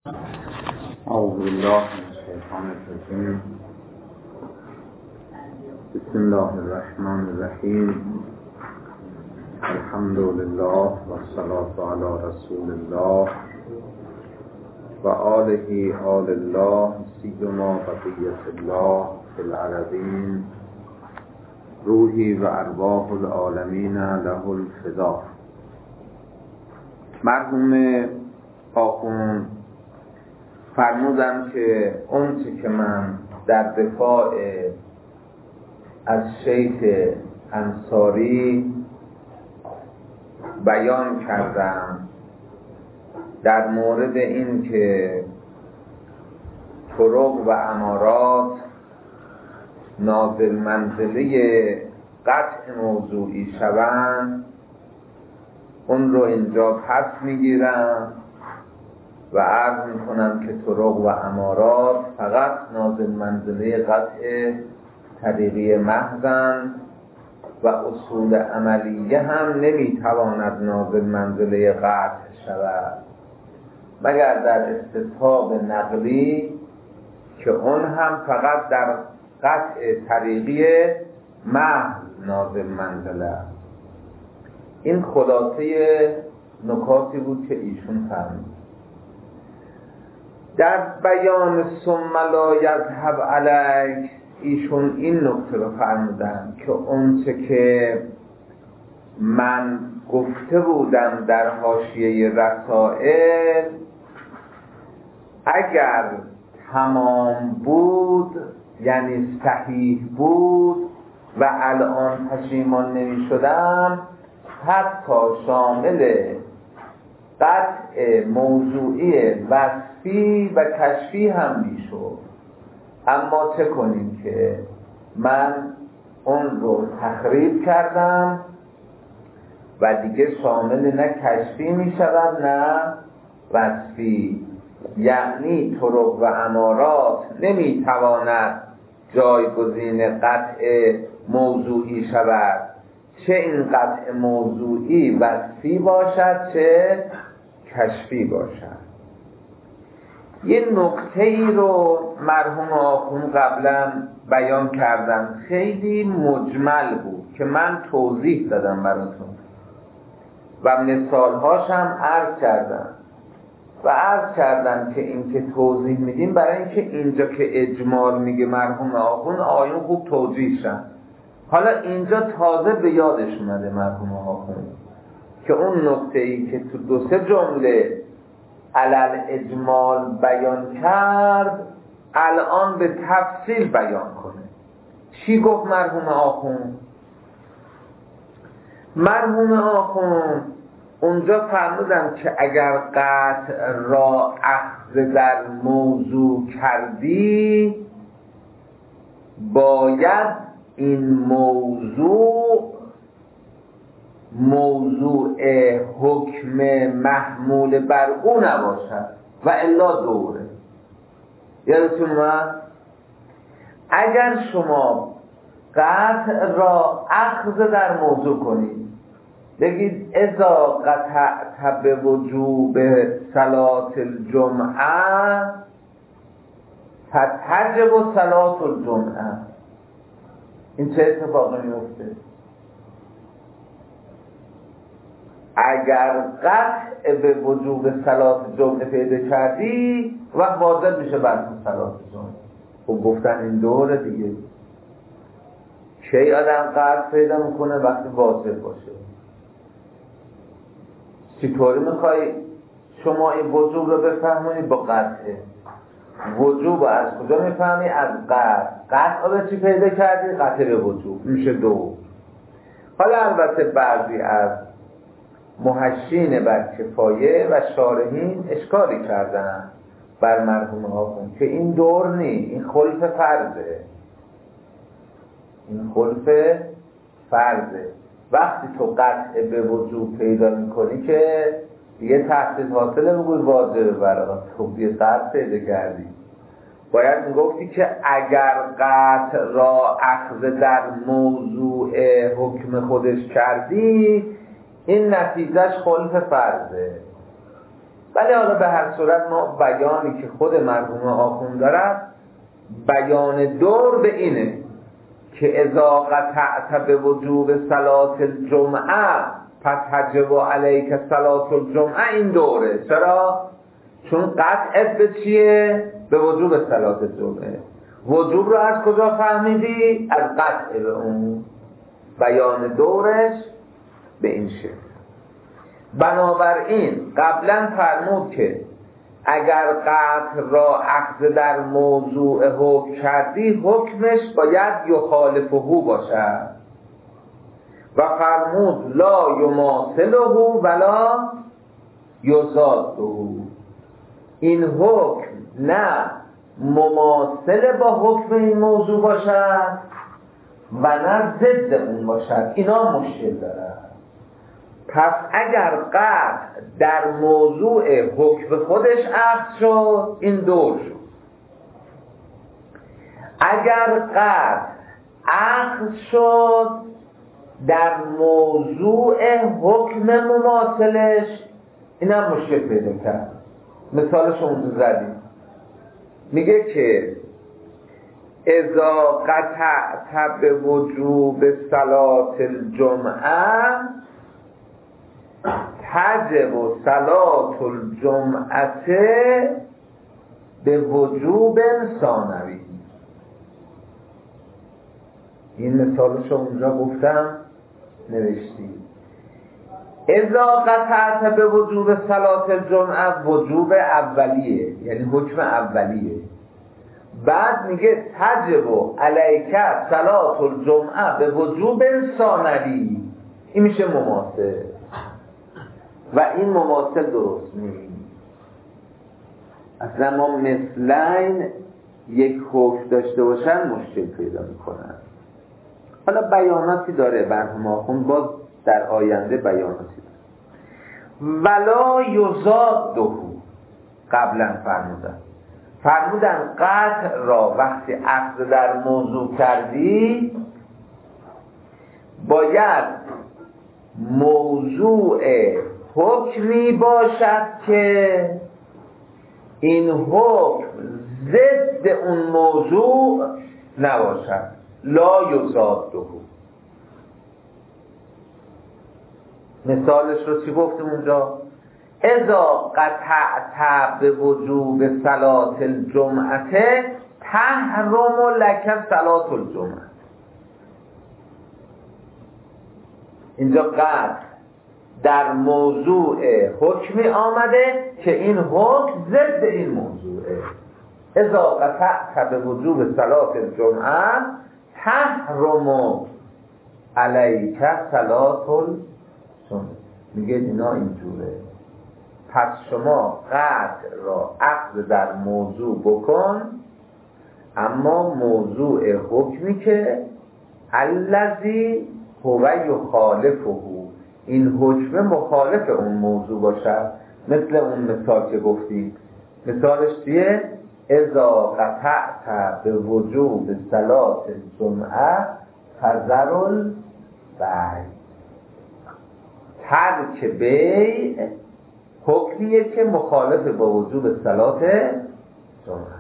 اعوذ بالله من الشیطان الرجیم. بسم الله الرحمن الرحیم. الحمد لله والصلاة علی رسول الله و آله آل الله سیما بقیة الله فی الارضین روحی و ارواح العالمین له الفدا. مرحوم آخوند فرمودم که اون چه که من در دفاع از شیخ انصاری بیان کردم در مورد این که طرق و امارات نازل منزله قطع موضوعی شوند، اون رو اینجا پس میگیرم و عرض میکنم که طرق و امارات فقط نازل منزله قطع طریقی محضن و اصول عملیه هم نمیتواند نازل منزله قطع شود مگر در استصحاب نقلی که اون هم فقط در قطع طریقی محض نازل منزله است. این خلاصه نکاتی بود که ایشون فرمود. در بیان ثم لا یذهب علیک ایشون این نکته رو فرمودن که اونچه که من گفته بودم در حاشیه رسائل اگر تمام بود، یعنی صحیح بود و الان پشیمان نمی شدم، حتی شامل قطع موضوعی وصفی و کشفی هم میشد. اما چه کنیم که من اون رو تخریب کردم و دیگه شامل نه کشفی میشود نه وصفی، یعنی طرق و امارات نمیتواند جایگزین قطع موضوعی شود، چه این قطع موضوعی وصفی باشد چه کشفی باشد. یه نکته ای رو مرحوم آخوند قبلا بیان کردم، خیلی مجمل بود که من توضیح دادم براتون و مثالهاش هم عرض کردم که این که توضیح میدیم برای اینکه اینجا که اجمال میگه مرحوم آخوند آیون خوب توضیح شد. حالا اینجا تازه به یادش اومده مرحوم آخوند که اون نکته ای که تو دو سه جمله علل اجمال بیان کرد الان به تفصیل بیان کنه. چی گفت مرحوم آخوند؟ مرحوم آخوند اونجا فرمودن که اگر قطع را اخذ در موضوع کردی باید این موضوع حکم محمول بر او نباشد و الا دوره. یادتون من اگر شما قطع را اخذ در موضوع کنید، بگید اذا قطعت به وجوب صلاة الجمعه فتجب صلاة الجمعه، این چه اتفاقی میفته؟ اگر قطع به وجوب صلات جمعه پیدا کردی و واجب میشه بعد صلات جمعه. خب گفتن این دوره دیگه. کی آدم قطع پیدا میکنه؟ وقتی واجب باشه. چطوری میخوای شما این وجوب رو بفهمونی؟ با قطعه. وجوب از کجا میفهمی؟ از قطع. قطع رو چی پیدا کردی؟ قطع به وجوب میشه دو. حالا البته بعضی از محشین بر کفایه و شارحین اشکالی کردن بر مرحوم آخوند که این دور نی، این خلف فرضه. این خلف فرضه. وقتی تو قطع به وجوب پیدا میکنی که دیگه تحصیل حاصله بگوی واجبه برات. خب یه قطع پیدا کردی، باید میگفتی که اگر قطع را اخذ در موضوع حکم خودش کردی این نتیجهش خلف فرضه. ولی حالا به هر صورت ما بیانی که خود مرحوم آخوند دارد، بیان دور به اینه که اذا قطعت به وجوب صلاة الجمعه پس تجب علیک صلاة الجمعه، این دوره. چرا؟ چون قطعت به چیه؟ به وجوب صلاة الجمعه. وجوب رو از کجا فهمیدی؟ از قطع به اون. بیان دورش به این شکل. بنابراین قبلا فرمود که اگر قطع را اخذ در موضوع حکم کردی، حکمش باید یخالفه باشد و فرمود لا یماثله ولا یضاده. این حکم نه مماثل با حکم این موضوع باشد و نه ضد اون باشد. اینا مشکل دارد. پس اگر قطع در موضوع حکم خودش اخذ شد، این دور شد. اگر قطع اخذ شد در موضوع حکم مماثلش، این هم مشکل پیدا کرد. مثالش اونجا زدیم، میگه که اذا قطعت به وجوب صلاة الجمعه تجب صلاة الجمعه به وجوب ثانوی. این مثالش اونجا گفتم، نوشتیم اذا قطعت به وجوب صلاة الجمعه، وجوب اولیه، یعنی حکم اولیه. بعد میگه تجب علیک صلاة الجمعه به وجوب ثانوی، این میشه مماثل و این مماثل درست نیست. اصلا ما مثلین یک حکم داشته باشن مشکل پیدا میکنن. حالا بیاناتی داره مرحوم آخوند، باز در آینده بیاناتی داره. ولا یضاده، قبلا فرمودن قطع را وقتی اخذ در موضوع کردی، باید موضوع حکمی باشد که این حکم ضد اون موضوع نباشد. لا یضاده. مثالش رو چی گفتیم اونجا؟ اذا قطعت به وجوب صلاة الجمعه تحرم لک صلاة الجمعه. اینجا قطع در موضوع حکمی آمده که این حکم ضد این موضوعه. اذا قطعت به وجوب صلاة الجمعه تحرم علیک صلاة الجمعه. میگه اینا اینجوره. پس شما قطع را اخذ در موضوع بکن، اما موضوع حکمی که الذی هو یخالفه، این حکم مخالف اون موضوع باشد. مثل اون مثال که گفتیم، مثالش چیه؟ اذا قطعت به وجوب صلاة الجمعه فذر البیع. ترک بیع حکمیه که مخالف با وجوب صلاة جمعه.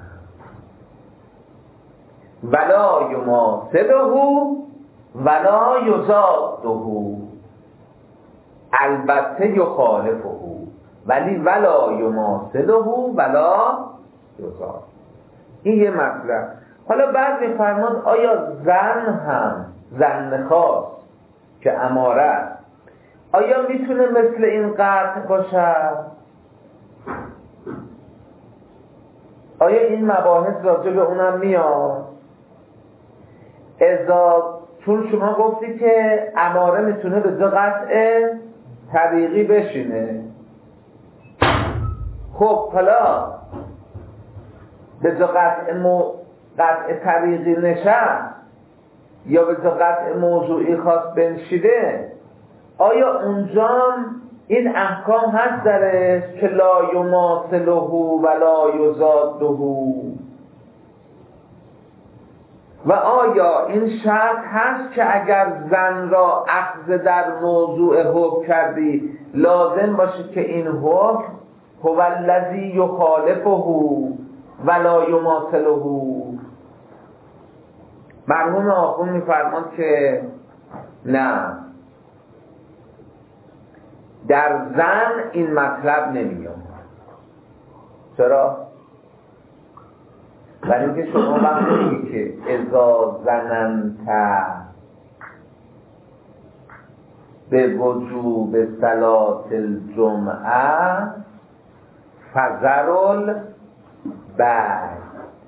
ولا یماثله ولا یضاده، البته یخالفه، ولی ولا یماثله ولا یضاده. این یه مطلب. حالا بعد میفرماد آیا زن هم، زن خاص که اماره، آیا میتونه مثل این قطع باشد؟ آیا این مباحث راجع به اونم میاد؟ چون شما گفتی که اماره میتونه به جا قطع طریقی بشینه. خب حالا به جا قطع طریقی نشست یا به جا قطع موضوعی خاص بنشیده، آیا اونجام این احکام هست درش که لا یماثله ولا یضاده؟ و آیا این شرط هست که اگر زن را اخذ در موضوع حکم کردی لازم باشه که این هو الذی یخالفه ولا یماثله. مرحوم آخوند میفرماد که نه، در زن این مطلب نمیاد. چرا؟ برای اینکه شما وقتی میگی که اذا زننت به وجوب صلاة الجمعه فذروا البیع.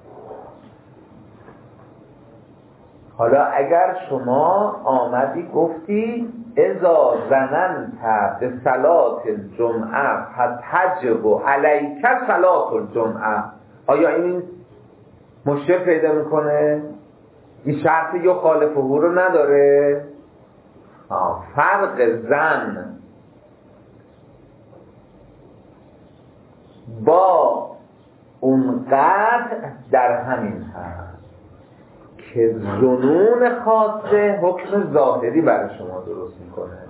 حالا اگر شما آمدی گفتی اذا زننت به صلاة الجمعه فتجب علیک صلاة الجمعه، آیا این مشکل پیدا میکنه؟ این شرط یخالفه رو نداره؟ فرق زن با اون قطع در همین هست که ظنون خاصه حکم ظاهری برای شما درست میکنه.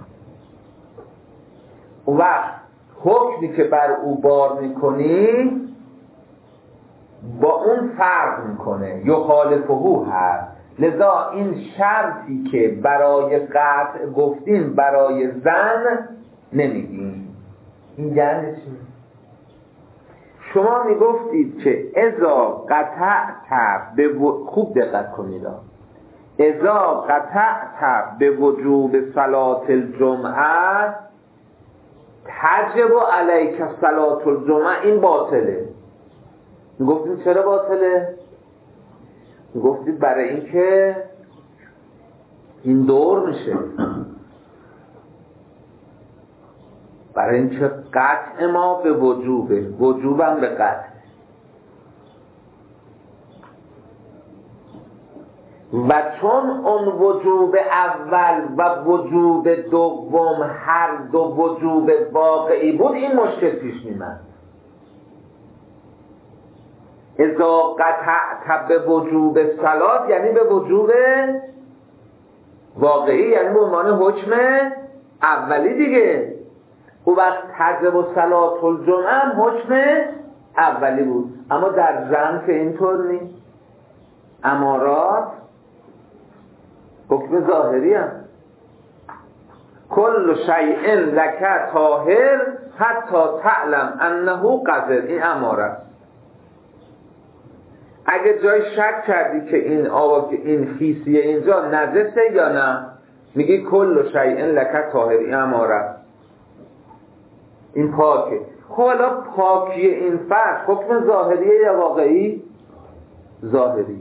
اون وقت حکمی که بر او بار میکنی با اون فرق میکنه، یخالفه هست. لذا این شرطی که برای قطع گفتیم برای زن نمیگیم. این یعنی چی؟ شما میگفتید که اذا قطعت خوب دقت کنید، اذا قطعت به وجوب صلاة الجمعه تجب علیک صلاة الجمعه، این باطله. میگفتید چرا باطله؟ میگفتید برای اینکه این دور میشه، برای اینکه قطع ما به وجوبه، وجوبم به قطع. و چون اون وجوب اول و وجوب دوم هر دو وجوب واقعی بود، این مشکل پیش می‌آمد. اذا قطعت به وجوب صلات یعنی به وجوب واقعی، یعنی به عنوان حکم اولی دیگه. او وقت تجب و صلات الجمعه هم حکم اولی بود، اما در زن که اینطور نیست. امارات حکم ظاهری هم کل شیء لک طاهر حتی تعلم انه قذر، این امارت. اگه جای شک کردی که این آب این خیسیه اینجا نجسه یا نه، میگی کل شیء لک طاهر، این امارت، این پاکه. خب حالا پاکی این فرد حکم ظاهریه یا واقعی؟ ظاهری.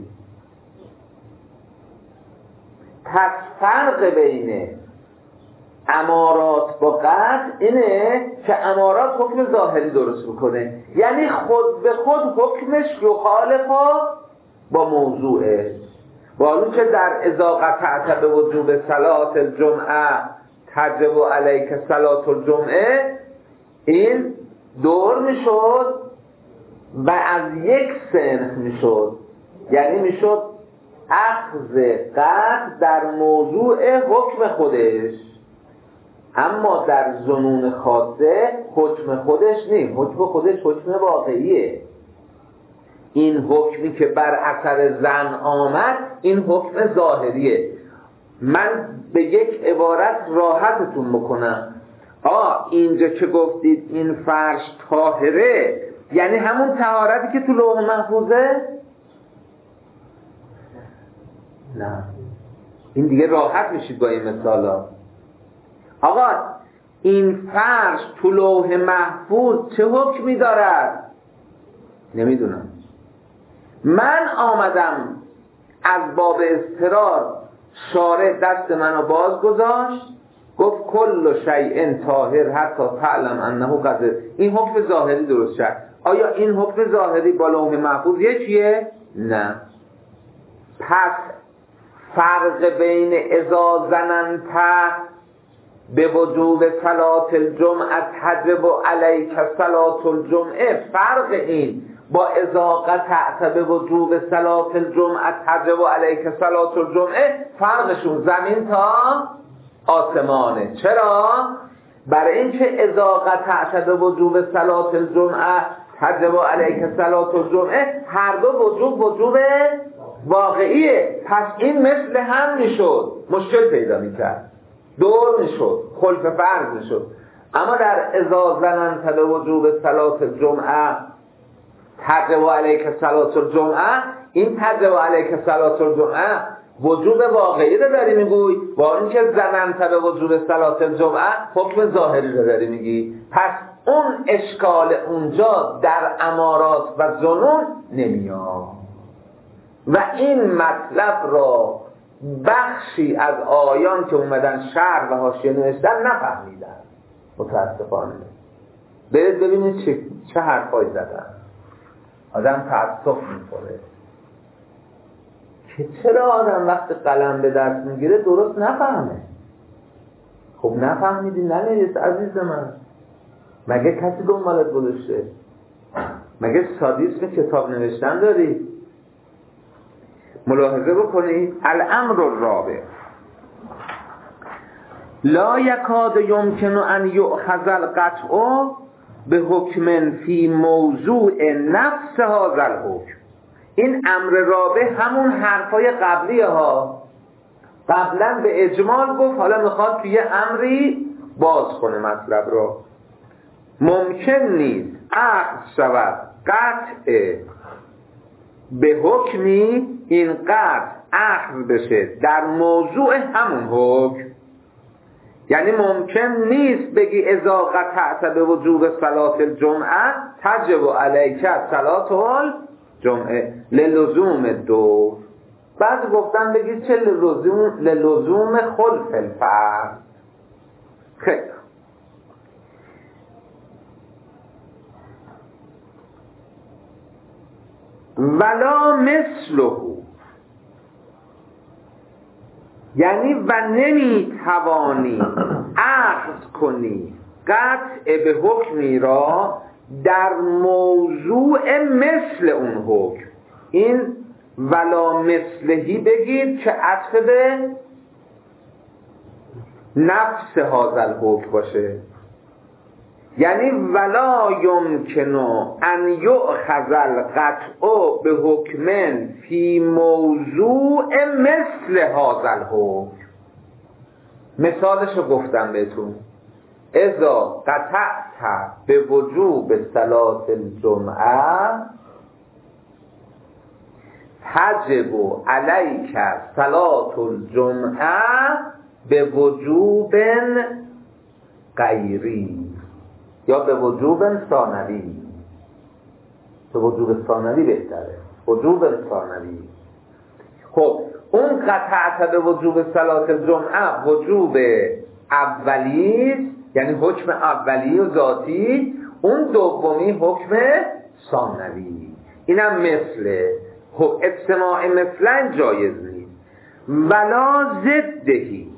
پس فرق بین امارات با قطع اینه که امارات حکم ظاهری درست میکنه، یعنی خود به خود حکمش یخالفه با موضوعه. با اون که در اذا قطعت به وجوب صلاة الجمعه تجب علیک صلاة الجمعه، این دور میشد و از یک صنف میشد، یعنی میشد اخذ قطع در موضوع حکم خودش، اما در ظنون خاصه حکم خودش نیست، حکم خودش حکم واقعیه. این حکمی که بر اثر زن آمد این حکم ظاهریه. من به یک عبارت راحتتون بکنم، اینجا که گفتید این فرش طاهره یعنی همون طهارتی که تو لوح محفوظه؟ نه، این دیگه راحت میشید با این مثالا. آقا این فرش تو لوح محفوظ چه حکمی دارد؟ نمیدونم. من آمدم از باب اضطرار، شارع دست منو باز گذاشت، گفت کل شیء طاهر حتی تعلم انه قذر، این حکم ظاهری درست شد. آیا این حکم ظاهری با لوح محفوظ یکیه؟ نه. پس فرق بین اذا زننت به وجوب صلاة الجمعه تجب علیک صلاة الجمعه، فرق این با اذا قطعت به وجوب صلاة الجمعه تجب علیک صلاة الجمعه، فرقشون زمین تا آسمانه. چرا؟ برای اینکه اذا قطعت به وجوب صلاة الجمعه تجب علیک صلاة الجمعه، هر دو وجوب واقعیه. پس این مثل هم میشد، مشکل پیدا میکرد، دور میشد، خلف فرض میشد. اما در اذا ظننت به وجوب صلاة الجمعه تجب علیک صلاة الجمعه، این تجب علیک صلاة الجمعه وجوب واقعی رو داری میگوی، با اینکه ظننت به وجوب صلاة الجمعه حکم ظاهری رو داری میگی. پس اون اشکال اونجا در امارات و ظنون نمیاد و این مطلب را بخشی از آیان که اومدن شرح و حاشیه نوشتن نفهمیدن متاسفانه. برید ببینید چه حرفایی زدن، آدم تأسف میخوره که چرا آدم وقت قلم به دست میگیره درست نفهمه. خب نفهمیدی ننویس عزیز من، مگه کسی دنبالت گذاشته؟ مگه سادیسم کتاب نوشتن داری؟ ملاحظه بکنید. الامر الرابع لا یکاد یمکن ان یؤخذ القطع به حکم فی موضوع نفس هذا الحکم. این امر رابع همون حرفای قبلیه ها. قبلا به اجمال گفت، حالا میخواد توی امری باز کنه مطلب رو. ممکن نیست عقد شود قطع به حکمی، این قطع اخذ بشه در موضوع همون حکم. یعنی ممکن نیست بگی اذا قطعت به وجوب صلاة الجمعه تجب علیک صلاة الجمعه للزوم دور. بعد گفتن بگی چه للزوم خلف الفرض. خیلی ولا مثله، یعنی و نمی توانی اخذ کنی قطع به حکمی را در موضوع مثل اون حکم. این ولا مثلهی بگید که عطف به نفس هذا الحکم باشه. یعنی ولا یمکن ان یؤخذ القطع به حکم فی موضوع مثل هذا الحکم. مثالشو گفتم بهتون. اذا قطعت به وجوب صلاة الجمعه تجب علیک صلاة الجمعه به وجوب غیری یا به وجوب ثانوی. به وجوب ثانوی بهتره، وجوب ثانوی. خب اون قطعت به وجوب صلاة الجمعه وجوب اولی، یعنی حکم اولی و ذاتی، اون دومی حکم ثانوی. اینم مثله اجتماع مثلا جایز نیست. ولا ضدهی،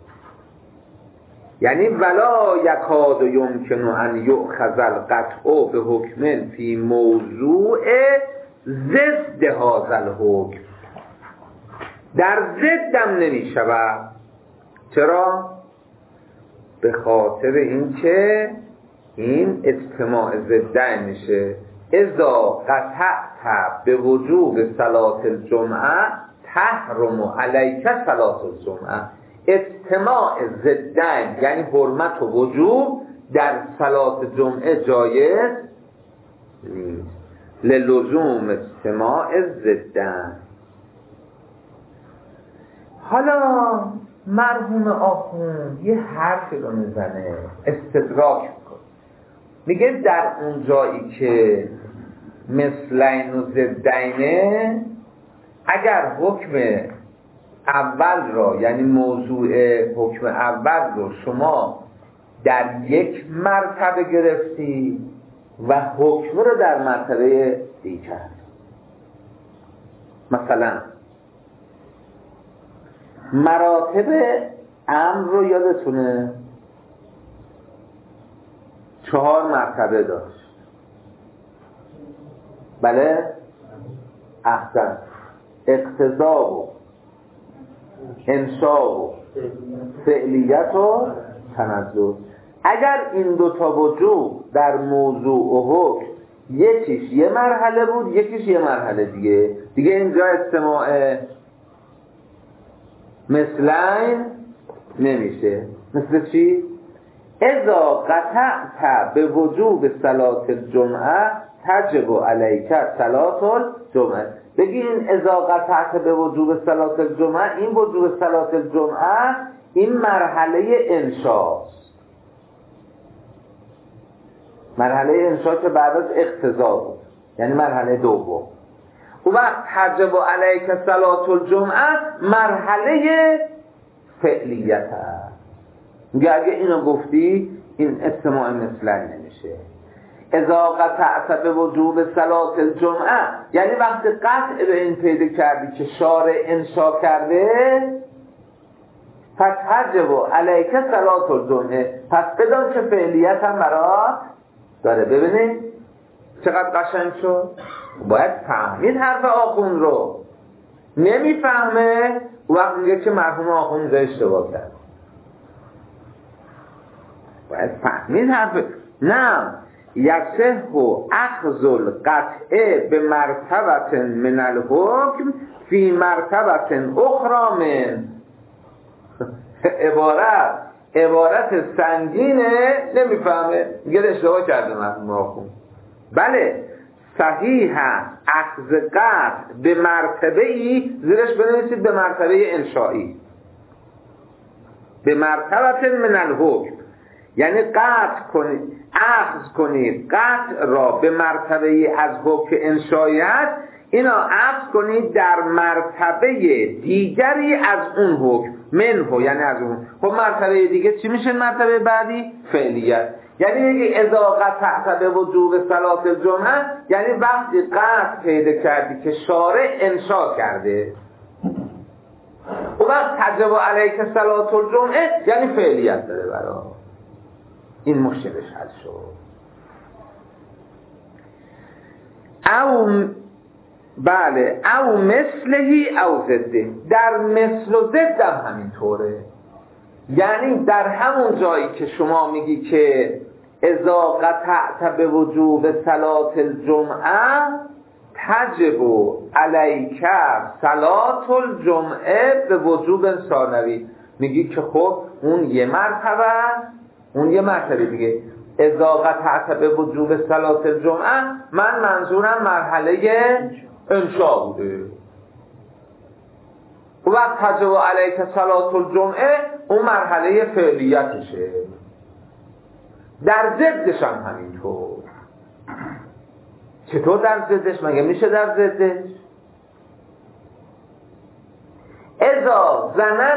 یعنی ولا یکاد یمکن ان یؤخذ القطع به حکم فی موضوع ضد هذا الحکم. در ضدم نمی شود. چرا؟ به خاطر اینکه این اجتماع ضدن میشه. اذا قطعت به وجوب صلاة الجمعه تحرم علیک صلاة الجمعه. اجتماع ضدن یعنی حرمت و وجوب در صلاة جمعه جایز نیست، للزوم اجتماع ضدن. حالا مرحوم آخوند یه حرفی رو میزنه، استدراک میکنه، میگه در اون جایی که مثلین و ضدینه، اگر حکم اول را یعنی موضوع حکم اول رو شما در یک مرتبه گرفتی و حکم رو در مرتبه دیگر، مثلا مراتب امر رو یادتونه 4 مرتبه داشت. بله؟ احسن. اقتضا و انشاء و فعلیت و تنزل. اگر این دوتا وجوب در موضوع و حکم یکیش یه مرحله بود یکیش یه مرحله دیگه اینجا استماع مثلین نمیشه. مثل چی؟ اذا قطعت به وجوب صلاة الجمعه تجب علیک صلاة الجمعه. بگی این اذا قطعت به وجوب صلاة الجمعه، این وجوب صلاة الجمعه این مرحله انشاست، مرحله انشا که بعد از اقتضا بود، یعنی مرحله دوم. و وقت تجب علیک صلاة الجمعه مرحله فعلیت هست. میگه اگه اینو گفتی این استماع مثلا نمیشه. اذا قطعت به وجوب صلاة الجمعه یعنی وقتی قطع به این پیدا کردی که شارع انشا کرده، پس تجب علیک صلاة الجمعه، پس بدان که فعلیت هم برات داره. ببینید چقدر قشنگ شد. باید فهمید حرف آخوند رو. نمیفهمه وقت میگه که مرحوم آخوند اشتباه کرد. باید فهمید حرف. نه یصح اخذ القطع به مرتبه من الحکم فی مرتبه اخرى من. عبارت سنگینه، نمیفهمه، میگه اشتباه کرده مرحوم آخوند. بله صحیح اخذ قطع به مرتبه ای، زیرش بنویسید به مرتبه انشایی، به مرتبه من الحکم، یعنی قطع کنید، اخذ کنید قطع را به مرتبه از حکم انشاییت، اینا اخذ کنید در مرتبه دیگری از اون حکم، منه یعنی از اون. خب مرتبه دیگه چی میشه؟ مرتبه بعدی فعلیت. یعنی میگه اذا قطعت به وجوب صلاة الجمعه یعنی وقتی قطع پیدا کردی که شارع انشا کرده، و وقت تجب علیک صلاة الجمعه یعنی فعلیت داره برای این مشکلش حل شد. او بله او مثلهی او زده، در مثل و ضد هم همینطوره. یعنی در همون جایی که شما میگی که اذا قطعت به وجوب صلاة الجمعه تجب علیک صلاة الجمعه به وجوب ثانوی، میگی که خب اون یه مرتبه دیگه. اذا قطعت به وجوب صلاة الجمعه من منظورم مرحله انشا بوده. و وقت تجب علیک صلاة الجمعه اون مرحله فعلیتشه. در ضدش هم همینطور. چطور در ضدش؟ مگه میشه در ضدش؟ اذا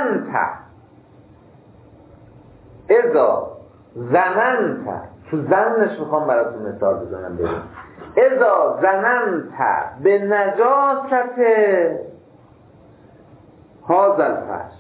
زننت تو زنش میخوام براتون مثال بزنم. ببین اذا زننت به نجاست هذا الفرش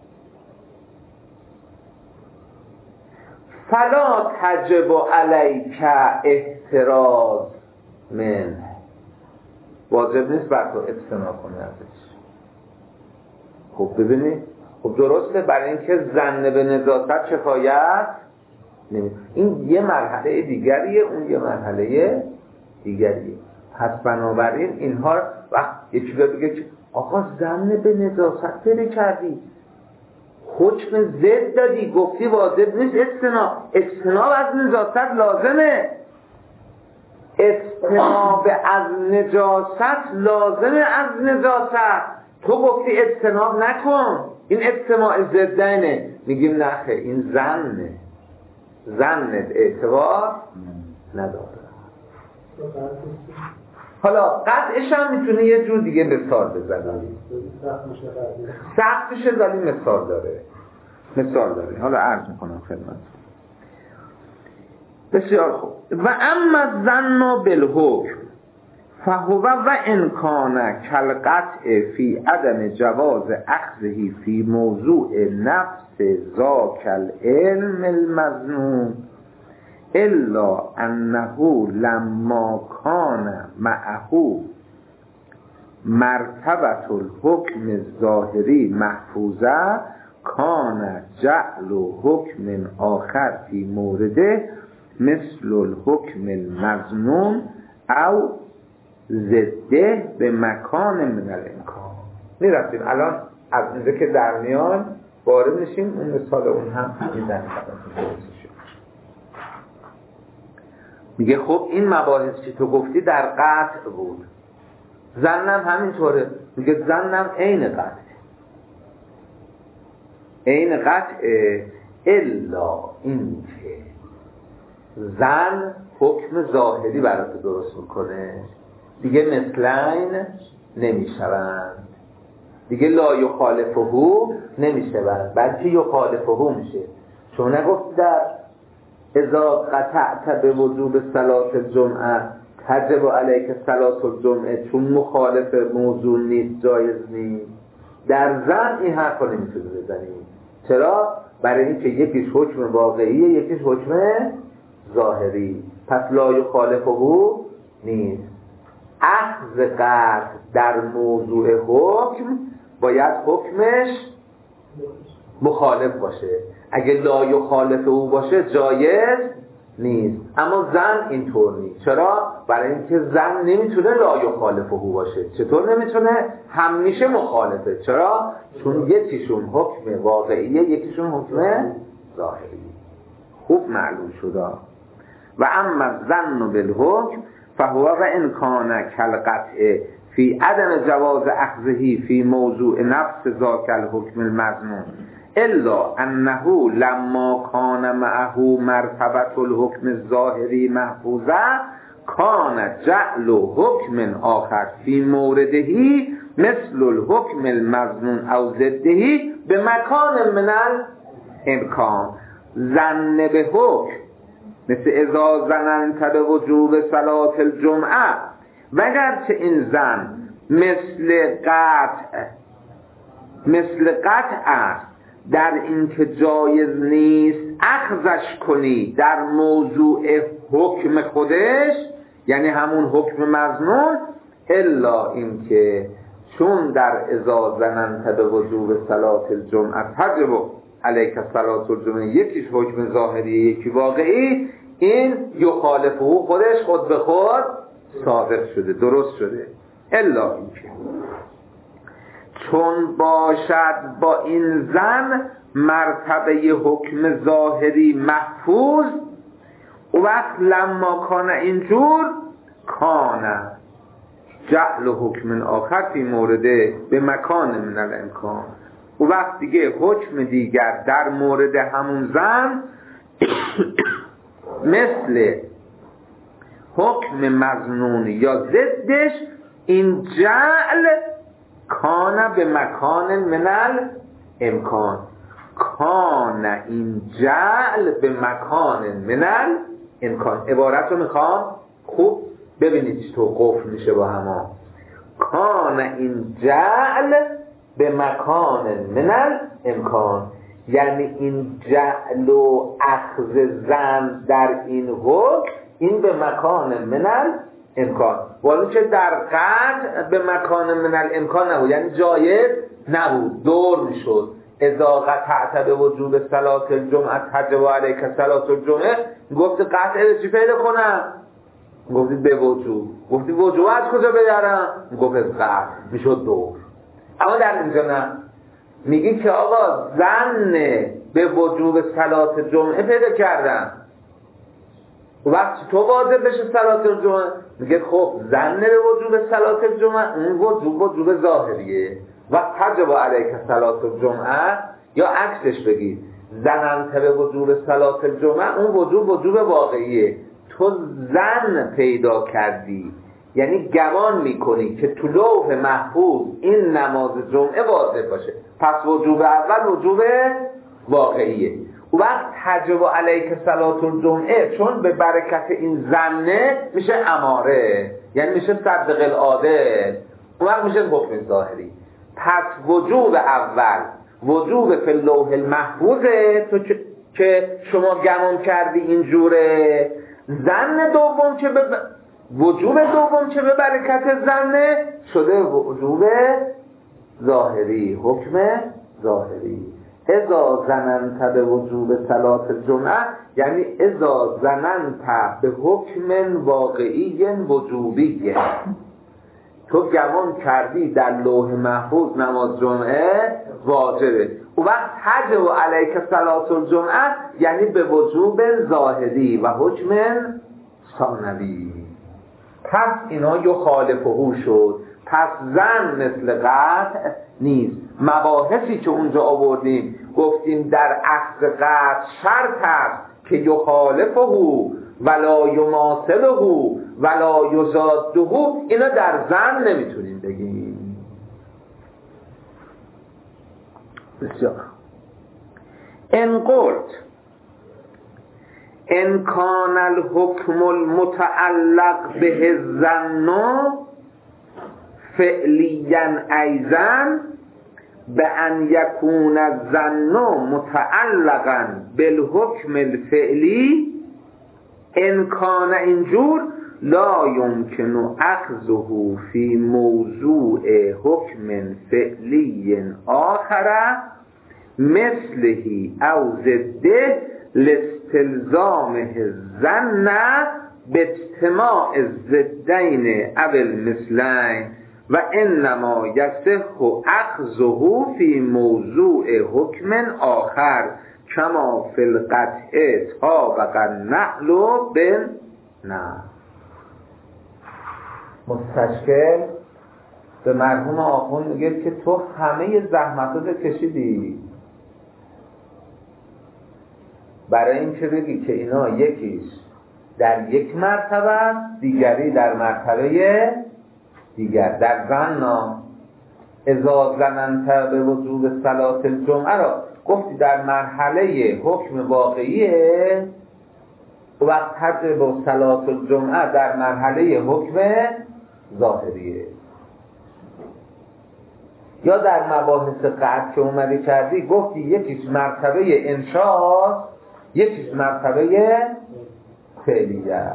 فلا تجب علیک احتراز من، واجب نیست بر تو اجتناب کنی ازش. خب ببینید، خب درسته، برای اینکه ظن به نجاست کفایت نمیشه. این یه مرحله دیگریه، اون یه مرحله دیگریه. پس بنابراین اینها وقت یکی بگه که آقا ظن به نجاست پیدا کردی، حکم ضد دادی، گفتی واجب نیست اجتناب از نجاست لازمه، اجتناب از نجاست لازمه از نجاست، تو گفتی اجتناب نکن، این اجتماع ضدینه. میگیم نخه، این ظنت اعتبار نداره. حالا قطعش هم میتونه یه جور دیگه مثال بزنم، سختشه ولی مثال داره. حالا عرض میکنم خدمت. بسیار خوب. و اما الظن بالحکم فهو و امکان کالقطع فی عدم جواز اخذه فی موضوع نفس ذاک العلم المظنون الا انه لما کان معه مرتبة الحکم الظاهری محفوظه کان جعل حکم آخر فی مورده مثل الحکم المظنون او ضده به مکان من الامکان. میرفتیم الان از اینجا که در میان وارد میشیم اون مثال اون هم میزنیم. میگه خب این مباحث که تو گفتی در قطع بود، ظنم همینطوره. میگه ظنم عین قطعه، عین قطعه، الا این که ظن حکم ظاهری برات درست میکنه دیگه مثلین نمیشوند، دیگه لا یخالفه نمیشوند بلکه یخالفه میشه. چون نگفت در اذا قطعت به وجوب صلاة الجمعه تجب علیک صلاة الجمعه، چون مخالف موضوع نیست، جایز نیست. در ظن این حرف رو نمیتونی بزنی. چرا؟ برای اینکه یکیش حکم واقعیه یکیش حکم ظاهری، پس لا یخالفه نیست. اخذ قطع در موضوع حکم باید حکمش مخالف باشه. اگه لا یخالف او باشه جایز نیست. اما ظن اینطور نیست. چرا؟ برای اینکه ظن نمیتونه لا یخالف او باشه. چطور نمیتونه؟ همیشه مخالفه. چرا؟ چون یکیشون حکم واقعیه یکیشون حکم ظاهری. خوب معلوم شده. و اما ظن بالحکم فهو و ان کان کالقطع فی عدم جواز اخذه فی موضوع نفس ذاک الحکم المظنون الا انه لما کان معه مرتبه الحکم الظاهری محفوظه کان جعل حکم آخر فی مورده مثل الحکم المظنون او ضده به مکان من الامکان. ظن به حکم مثل اذا ظننت به وجوب صلاة الجمعه، وگرچه این ظن مثل قطع است در اینکه جایز نیست اخذش کنی در موضوع حکم خودش، یعنی همون حکم مظنون، الا اینکه چون در اذا ظننت به وجوب صلاة الجمعه تجب علیک صلاة الجمعه یکیش حکم ظاهری یکی واقعی، این یخالفه خودش خود به خود صادق شده، درست شده. الا اینکه چون باشد با این زن مرتبه حکم ظاهری محفوظ، و وقت لما کان اینجور کانه جعل حکم آخر فی مورده به مکان من الامکان، و وقت دیگه حکم دیگر در مورد همون زن مثل حکم مظنون یا ضدش این جعل کان به مکان من الامکان، کان این جعل به مکان من الامکان. عبارت رو میخوام خوب ببینید چطور قفل میشه با هما. کان این جعل به مکان من الامکان، یعنی این جعل و اخذ زن در این حکم این به مکان من الامکان، ولی که در قطع به مکان من الامکان نبود، یعنی جایز نبود، دور میشد. اذا قطعت به وجوب صلاة الجمعه تجب علیک صلاة الجمعه، گفت قطع چی پیدا کنم؟ گفتید به وجوب. گفتی وجوب از کجا بیارم؟ گفت از قطع، میشد دور. اما در اینجا نه، میگی که آقا ظن به وجوب صلاة جمعه پیدا کردم، وقتی تو واجب بشه صلاة الجمعه، میگه خب ظن به وجوب صلاة الجمعه اون وجوب ظاهریه و تجب علیک صلاة الجمعه، یا عکسش بگی ظننت به وجوب صلاة الجمعه اون وجوب واقعیه. تو ظن پیدا کردی، یعنی گمان میکنی که تو لوح محفوظ این نماز جمعه واجب باشه، پس وجوب اول وجوب واقعیه. و وقت تجب علیک صلاة الجمعه چون به برکت این ظنه میشه اماره، یعنی میشه صدق العاده، اون وقت میشه حکم ظاهری. پس وجوب اول وجوب فی اللوح المحفوظه تو که شما گمان کردی اینجوره، ظن دوم که وجوب دوم که به برکت ظنه شده وجوب ظاهری، حکم ظاهری. اذا ظننت به وجوب صلاة الجمعه یعنی اذا ظننت به حکم واقعی وجوبی، تو گمان کردی در لوح محفوظ نماز جمعه واجبه، او وقت حج و علیک صلاة الجمعه یعنی به وجوب ظاهری و حکم ثانوی. پس اینا یخالفه شد، پس زن مثل قطع نیست. مباحثی که اونجا آوردیم گفتیم در اصل قطع شرط است که یخالفه ولا یماثله ولا یزاده، اینا در زن نمیتونیم بگیم. بسیار. ان قلت ان کان الحکم المتعلق به الظن فعلیا ایضا به ان یکون الظن متعلقا بالحکم الفعلی، ان کان اینجور لا یمکن اخذه فی موضوع حکم فعلی آخر مثله او ضده لاستلزامه الظن باجتماع الضدین او المثلین و انما یصح اخذه فی موضوع حکم آخر کما فی القطع طابق النعل بالنعل. مستشکل به مرحوم آخوند میگه که تو همه زحمتات کشیدی برای این که بگی که اینا یکیش در یک مرتبه است، دیگری در مرتبه دیگر. در ظن اذا ظننت به وجوب صلاة الجمعه را گفتی در مرحله حکم واقعیه، وقت حج با صلاة الجمعه در مرحله حکم ظاهریه. یا در مباحث قطع که اومدی کردی گفتی یکیش مرتبه انشاء، یکیش مرتبه فعلیه،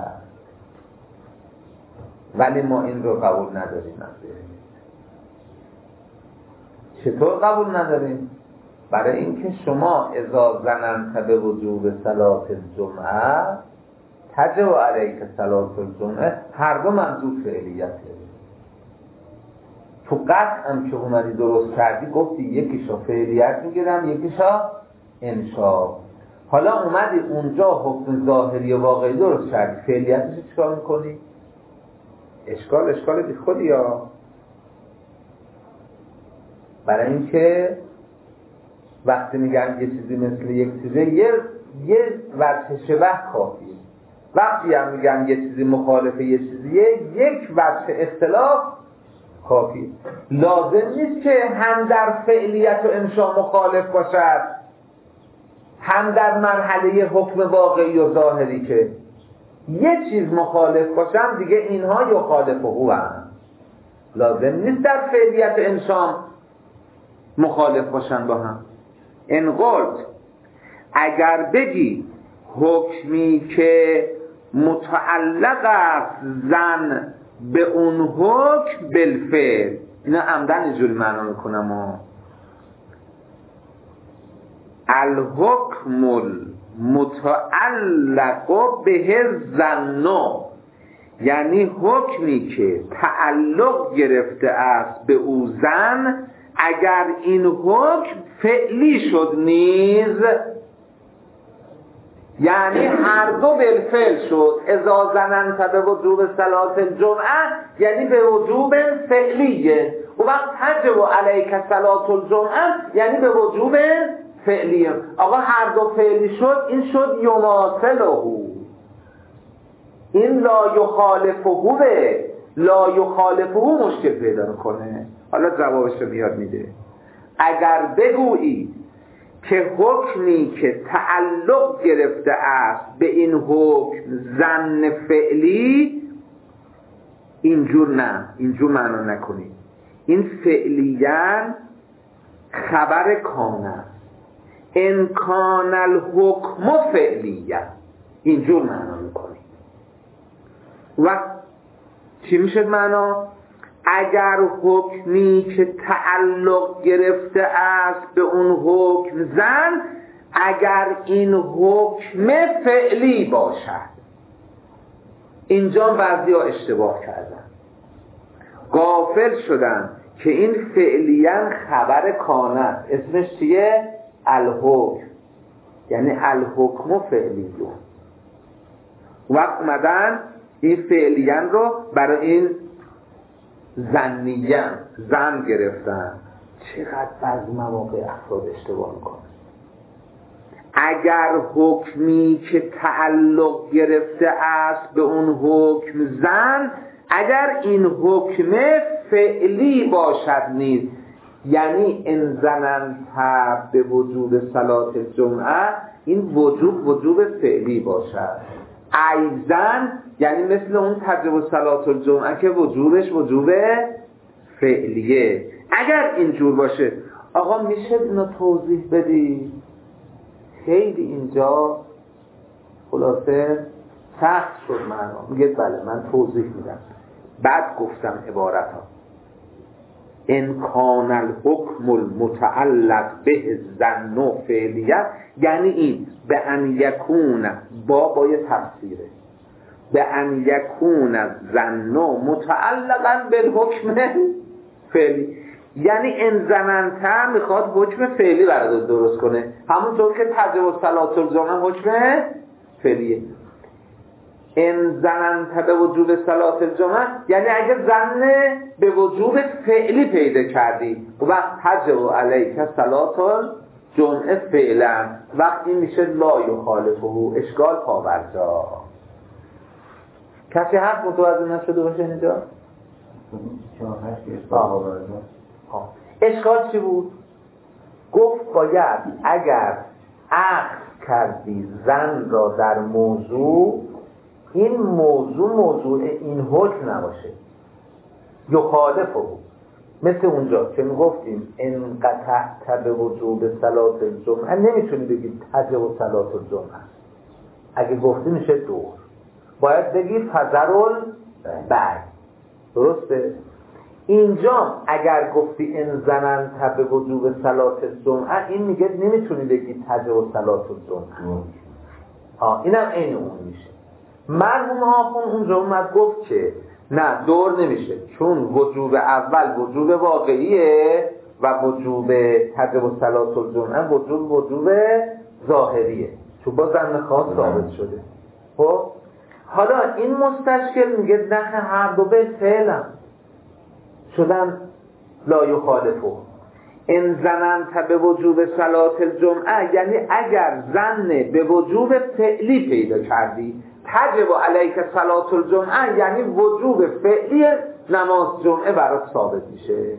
ولی ما این رو قبول نداریم. چطور قبول نداریم؟ برای اینکه شما اذا ظننت به وجوب صلاة الجمعه تجب علیک صلاة الجمعه هر دو منظور فعلیته. تو قطع هم که اومدی درست کردی گفتی یکیشا فعلیت میگیرم یکیشا انشا. حالا اومدی اونجا حکم ظاهری و واقعی درست کردی، فعلیتش چیکار میکنی؟ اشکال بی خودی ها. برای اینکه وقتی میگن یه چیزی مثل یک چیزه یه وجه شبه کافیه، وقتی هم میگن یه چیزی مخالف یه چیزیه یک وجه اختلاف کافیه. لازم نیست که هم در فعلیت و انشاء مخالف باشد هم در مرحله حکم واقعی و ظاهری، که یه چیز مخالف باشن دیگه اینها یخالفه هم. لازم نیست در فعلیت و انشاء مخالف باشن با هم. ان قلت اگر بگی حکمی که متعلق است زن به اون حکم بالفعل، اینا عمدن اینجوری معنا میکنم الحکم المتعلق به الظن، یعنی حکمی که تعلق گرفته است به او زن، اگر این حکم فعلی شد نیز، یعنی هر دو بالفعل شد. اذا ظننت به وجوب صلاة الجمعه یعنی به وجوب فعلیه، و وقت حج و علیک صلاة الجمعه یعنی به وجوب فعلیه. آقا هر دو فعلی شد، این شد یماثله، این لا یخالفه، لا یخالفه مشکل پیدا کنه. حالا جوابش رو بیاد میده. اگر بگویی که حکمی که تعلق گرفته است به این حکم ظن فعلی، اینجور نه، اینجور معنا نکنید. این فعلیاً خبر کان است. ان کان الحکم فعلیاً، اینجور معنا میکنید. و چی میشه معنا؟ اگر حکمی که تعلق گرفته است به اون حکم زن، اگر این حکم فعلی باشد. اینجا بعضی‌ها اشتباه کردن، غافل شدن که این فعلیاً خبر کانه، اسمش چیه؟ الحکم، یعنی الحکم فعلیون. وقت اومدن این فعلیاً رو برای این زنیاً زن گرفتن. چقدر بعضی مواقع افراد اشتباه میکنن. اگر حکمی که تعلق گرفته است به اون حکم زن، اگر این حکم فعلی باشد نیز، یعنی ان زننت به وجوب صلات الجمعه، این وجوب فعلی باشد. ایزن یعنی مثل اون تجب صلات الجمعه که وجوبش وجوب فعلیه. اگر اینجور باشه، آقا میشه اینو توضیح بدی؟ خیلی اینجا خلاصه سخت شد معنا. میگه بله من توضیح میدم. بعد گفتم عبارت ها: ان کان الحکم المتعلق به ظن و فعلیت، یعنی این به ان یکون با یه تفسیره، به ان یکون الظن متعلقا بالحکم فعلی، یعنی ان زننت میخواد حکم فعلی برای درست کنه، همونطور که تجب صلات الجمعه حکم فعلیه. ان زننت به وجوب صلات الجمعه یعنی اگه زن به وجوب فعلی پیدا کردی، وقت تجب علیک صلات الجمعه فعلا، وقتی میشه لا یخالفه، اشکال پاورجا. کسی حرف متوجه نشده باشه اینجا؟ اشکال چی بود؟ گفت باید اگر عقد کردی زن را در موضوع، این موضوع این حکم نباشه، یخالفه بود. مثل اونجا که میگفتیم ان قطعت به وجوب صلات الجمعه، نمیتونی بگید تجب صلات الجمعه. اگه گفتی میشه دور، باید بگید فذرل بعد. درسته؟ اینجا اگر گفتی ان زننت به وجوب صلات الجمعه، این میگه نمیتونی بگید تجب صلات الجمعه. اینم عین اون میشه. مرحوم آخوند اونجا اومد گفت که نه، دور نمیشه، چون وجوب اول وجوب واقعیه و وجوب تجب صلات الجمعه وجوب ظاهریه، چون با زن خاص ثابت شده. خب حالا این مستشکل میگه نه، هر دو به فعلا شدن لا یخالفه. ان زننت به وجوب صلات الجمعه یعنی اگر زن به وجوب فعلی پیدا کردی، تجب علیک صلات الجمعه یعنی وجوب فعلی نماز جمعه برات ثابت میشه.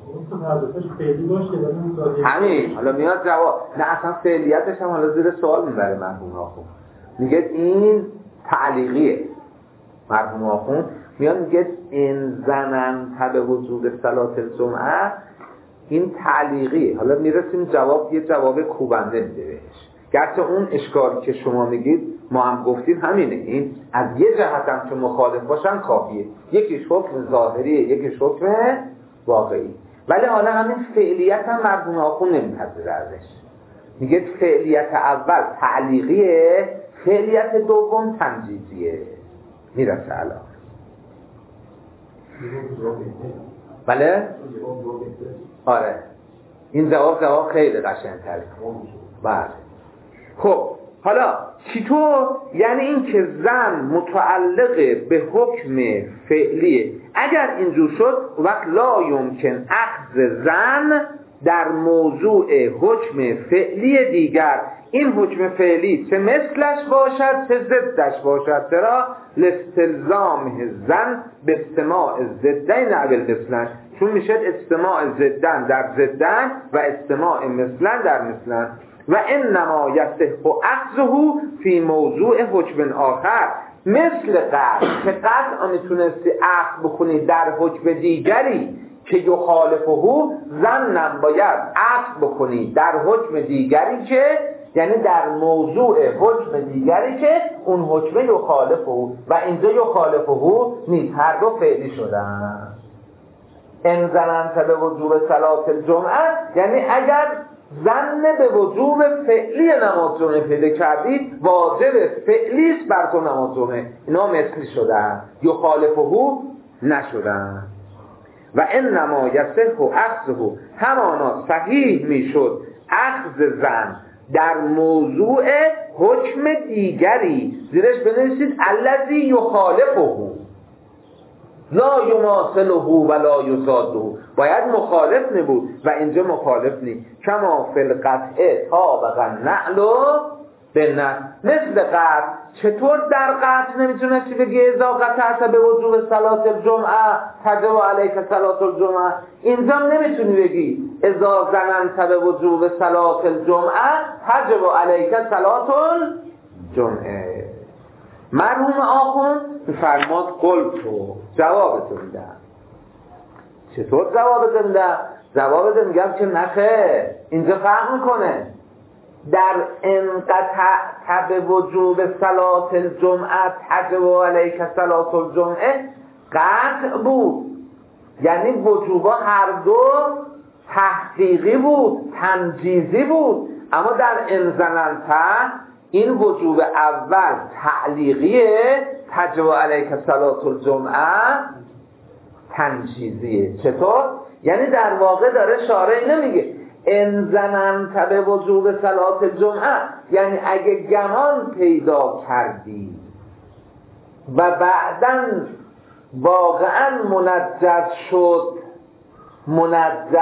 همین حالا میاد جواب. نه اصلا فعلیتش هم حالا زیر سوال میبره مرحوم آخوند. میگه این تعلیقیه. مرحوم آخوند میاد میگه ان زننت به وجوب صلات الجمعه، این تعلیقیه. حالا میرسیم جواب، یه جواب کوبنده میده بهش. گرچه اون اشکالی که شما میگید ما هم گفتیم همینه، این از یه جهت هم که مخالف باشن کافیه، یکیش حکم ظاهریه یکیش حکم واقعی. ولی حالا همین فعلیت هم مرحوم آخوند نمیپذیره ازش. میگه فعلیت اول تعلیقیه، فعلیت دوم تمجیزیه. میرسه الان. بله؟ آره این جواب خیلی قشنگ‌تره. بله. خب حالا چطور؟ یعنی این که زن متعلق به حکم فعلیه. اگر اینجور شد وقت لا یمکن اخذ زن در موضوع حکم فعلی دیگر. این حکم فعلی چه مثلش باشد چه ضدش باشد، چرا؟ لاستلزام زن به استماع ضدین اول مثلن، چون میشه استماع ضدن در ضدن و استماع مثلن در مثلن. و انما یصح اخذه فی موضوع حکم آخر، مثل قطع که قطع میتونستی اخذ بکنی در حکم دیگری که یخالفه، زنم باید اخذ بکنی در حکم دیگری که، یعنی در موضوع حکم دیگری که اون حکم یخالفه و اینجا یخالفه نیست، هر دو فعلی شدن. ان ظننت به وجوب صلات الجمعه، یعنی اگر ظن به وجوب فعلی نماز جمعه پیدا کردی، واجب فعلی است بر تو نماز جمعه. اینا مثلی شدن، یخالفه نشدن. و انما یصح اخذه، همانا صحیح میشد اخذ ظن در موضوع حکم دیگری، زیرش بنویسید الذی یخالفه لا یماثله ولا یضاده، باید مخالف نبود و اینجا مخالف نی. کما فی القطع طابق النعل به نعل، مثل قطع. چطور در قطع نمیتونستی بگی اذا قطعت به وجوب صلات الجمعه تجب علیک صلات الجمعه، اینجا نمیتونی بگی اذا ظننت به وجوب صلات الجمعه تجب علیک صلات الجمعه. مرحوم آخوند فرماد قلتو، جوابتو میدم. چطور جوابتو میدم؟ جوابتو میگم که نخه، اینجا فرق میکنه. در انقطع به وجوب صلات الجمعه تجب علیک صلات الجمعه قطع بود، یعنی وجوبا هر دو تحقیقی بود، تنجیزی بود. اما در ان ظننت این وجوب اول تعلیقیه، تجب علیک صلات الجمعه تنجیزیه. چطور؟ یعنی در واقع داره شارع نمیگه ان ظننت به وجوب صلات الجمعه، یعنی اگه گمان پیدا کردی و بعداً واقعاً منجز شد اون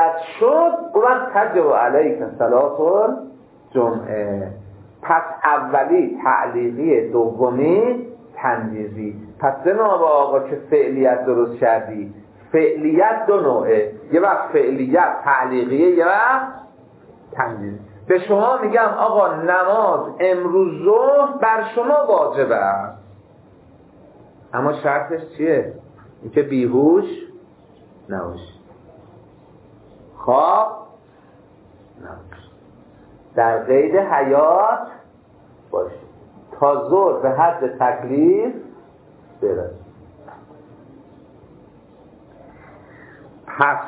وقت تجب علیک صلات الجمعه. پس اولی تعلیقی، دومی تنجیزی. پس جناب آقا که فعلیت درست کردی، فعلیت دو نوعه، یه وقت فعلیت تعلیقیه، یه وقت تنجیزی. به شما میگم آقا نماز امروز ظهر بر شما واجبه است، اما شرطش چیه؟ اینکه بیهوش نباشی، خواب نباشی، در قید حیات باشی، تا ظهر به حد تکلیف برسی. پس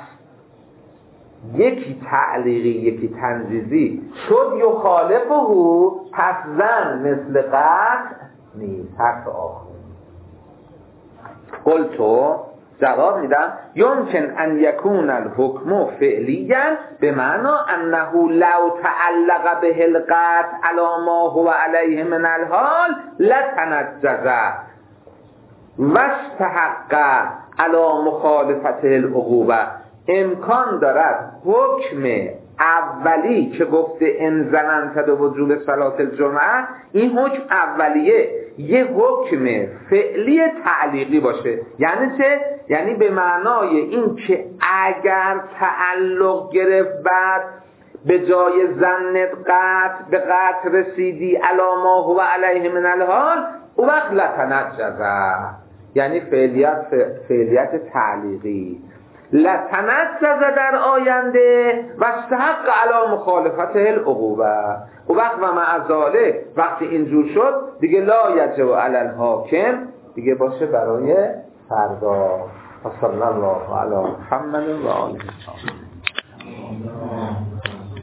یکی تعلیقی یکی تنجیزی شد یخالفه، پس زن مثل قطع نیست. حرف آخر قلتو، جواب میدم یمکن ان یکون الحکم فعلیا به معنا انه لو تعلق به القطع علی ما هو علیه من الحال لتنجز واستحق علی مخالفته العقوبه. امکان دارد حکم اولی که گفته ان ظننت به وجوب صلات الجمعه، این حکم اولیه یه حکم فعلی تعلیقی باشه. یعنی چه؟ یعنی به معنای این که اگر تعلق گرفت بعد به جای ظنت قطع به قطع رسیدی علی ما هو علیه من الحال، او وقت لتنجزه، یعنی فعلیت تعلیقی. لتنجز در آینده و استحق علی مخالفت العقوبه. و وقت و معذاله وقتی اینجور شد دیگه لا یجب علی الحاکم، دیگه باشه برای فردا. صلی الله علی محمد و آله.